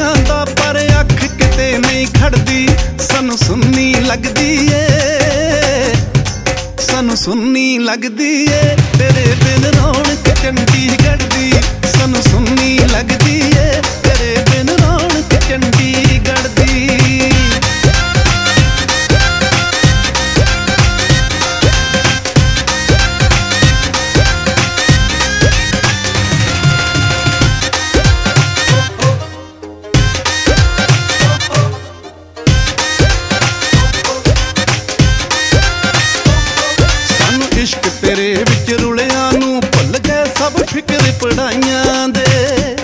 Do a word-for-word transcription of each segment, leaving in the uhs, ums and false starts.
ਅੱਖਾਂ ਦਾ ਪਰ ਅੱਖ ਕਿਤੇ ਨਹੀਂ ਖੜਦੀ, ਸਾਨੂੰ ਸੁੰਨੀ ਲੱਗਦੀ ਏ, ਸਾਨੂੰ ਸੁੰਨੀ ਲੱਗਦੀ ਏ। ਤੇਰੇ ਬਿਨ ਰੌਣਕ ਚੰਡੀਗੜ੍ਹ ਦੀ, ਸਾਨੂੰ ਸੁੰਨੀ ਲੱਗਦੀ ਏ, ਤੇਰੇ ਬਿਨ ਰੌਣਕ ਚੰਡੀਗੜ੍ਹ ਦੀ। ਇਸ਼ਕ ਤੇਰੇ ਵਿੱਚ ਰੁਲਿਆਂ ਨੂੰ ਭੁੱਲ ਗਏ ਸਭ ਫਿਕਰ ਪੜਾਈਆਂ ਦੇ,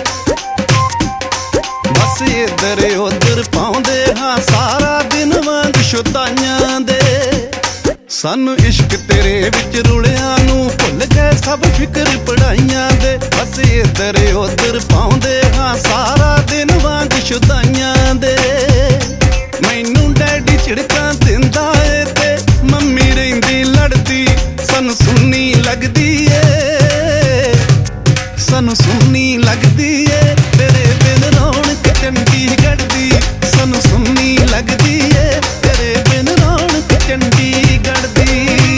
ਬਸ ਇੱਧਰ ਉੱਧਰ ਪਾਉਂਦੇ ਹਾਂ ਸਾਰਾ ਦਿਨ ਵਾਂਗ ਸ਼ੁਦਾਈਆਂ ਦੇ। ਸਾਨੂੰ ਇਸ਼ਕ ਤੇਰੇ ਵਿੱਚ ਰੁਲਿਆਂ ਨੂੰ ਭੁੱਲ ਗਏ ਸਭ ਫਿਕਰ ਪੜਾਈਆਂ ਦੇ, ਬਸ ਇੱਧਰ ਉੱਧਰ ਪਾਉਂਦੇ ਹਾਂ ਸਾਰਾ ਦਿਨ ਵਾਂਗ ਸ਼ੁਦਾਈਆਂ ਦੇ। ਮੈਨੂੰ ਡੈਡੀ ਝਿੜਕਾਂ ਦਿੰਦਾ ਏ ਤੇ ਮੰਮੀ ਰਹਿੰਦੀ ਲੜਦੀ, ਸਾਨੂੰ ਸੁੰਨੀ ਲੱਗਦੀ ਏ, ਸਾਨੂੰ ਸੁੰਨੀ ਲੱਗਦੀ ਏ। ਤੇਰੇ ਬਿਨ ਰੌਣਕ ਚੰਡੀਗੜ੍ਹ ਦੀ, ਸਾਨੂੰ ਸੁੰਨੀ ਲੱਗਦੀ ਏ, ਤੇਰੇ ਬਿਨ ਰੌਣਕ ਚੰਡੀਗੜ੍ਹ ਦੀ।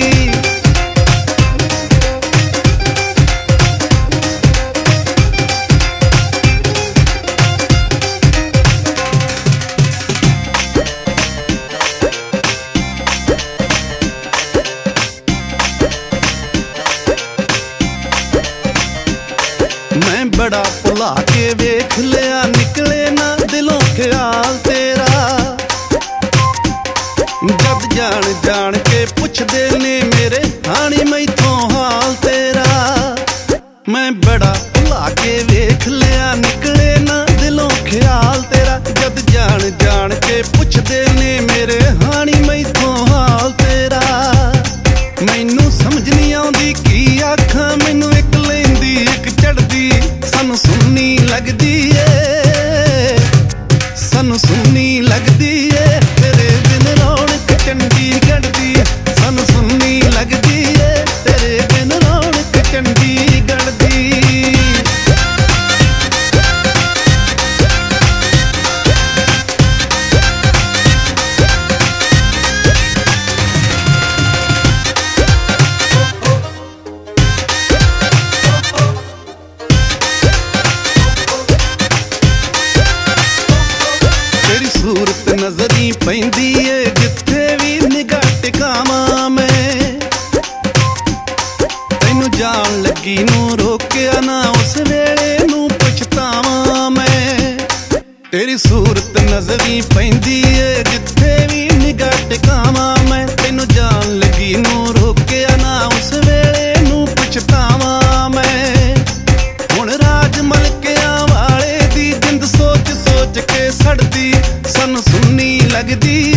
ਮੈਂ ਬੜਾ ਭੁਲਾ ਕੇ ਵੇਖ ਲਿਆ, ਨਿਕਲੇ ਨਾ ਦਿਲੋਂ ਖਿਆਲ ਤੇਰਾ, ਜਦ ਜਾਣ ਜਾਣ ਕੇ ਪੁੱਛਦੇ ਨੇ ਮੇਰੇ ਹਾਣੀ ਮੈਥੋਂ ਹਾਲ ਤੇਰਾ। ਮੈਂ ਬੜਾ ਭੁਲਾ ਕੇ ਵੇਖ ਲਿਆ, ਨਿਕਲੇ ਨਾ ਦਿਲੋਂ ਖਿਆਲ ਤੇਰਾ, ਜਦ ਜਾਣ ਜਾਣ ਕੇ ਪੁੱਛਦੇ ਨੇ ਮੇਰੇ ਹਾਣੀ ਮੈਥੋਂ ਹਾਲ ਤੇਰਾ। ਮੈਨੂੰ ਸਮਝ ਨਹੀਂ ਆਉਂਦੀ ਕੀ ਆਖਾਂ, ਮੈਨੂੰ ਇੱਕ ਲੈਂਦੀ ਇੱਕ ਚੜਦੀ, ਸਾਨੂੰ ਸੁੰਨੀ ਲੱਗਦੀ ਏ, ਸਾਨੂੰ ਸੁੰਨੀ ਲੱਗਦੀ ਏ। ਤੇਰੇ ਬਿਨ ਰੌਣਕ ਚੰਡੀਗੜ੍ਹ ਦੀ, ਸਾਨੂੰ ਸੁੰਨੀ ਲੱਗਦੀ ਏ, ਤੇਰੇ ਬਿਨ ਰੌਣਕ ਚੰਡੀਗੜ੍ਹ ਦੀ। ਸੂਰਤ ਨਜ਼ਰੀ ਪੈਂਦੀ ਏ ਜਿੱਥੇ ਵੀ ਨਿਗਾਹ ਟਿਕਾਵਾਂ ਮੈਂ, ਤੈਨੂੰ ਜਾਣ ਲੱਗੀ ਨੂੰ ਰੋਕਿਆ ਨਾ ਉਸ ਵੇਲੇ ਨੂੰ ਪਛਤਾਵਾਂ ਮੈਂ। ਤੇਰੀ ਸੂਰਤ ਨਜ਼ਰੀ ਪੈਂਦੀ ਏ ਜਿੱਥੇ ਵੀ ਨਿਗਾਹ ਟਿਕਾਵਾਂ ਮੈਂ, ਤੈਨੂੰ ਜਾਣ ਲੱਗੀ ਨੂੰ ਰੋਕਿਆ ਨਾ ਉਸ ਵੇਲੇ ਨੂੰ ਪਛਤਾਵਾਂ ਮੈਂ। ਹੁਣ ਰਾਜ ਮਲਕਿਆਂ ਵਾਲੇ ਦੀ ਜਿੰਦ ਸੋਚ ਸੋਚ ਕੇ ਸੜਦੀ, ਸਾਨੂੰ ਸੁੰਨੀ ਲੱਗਦੀ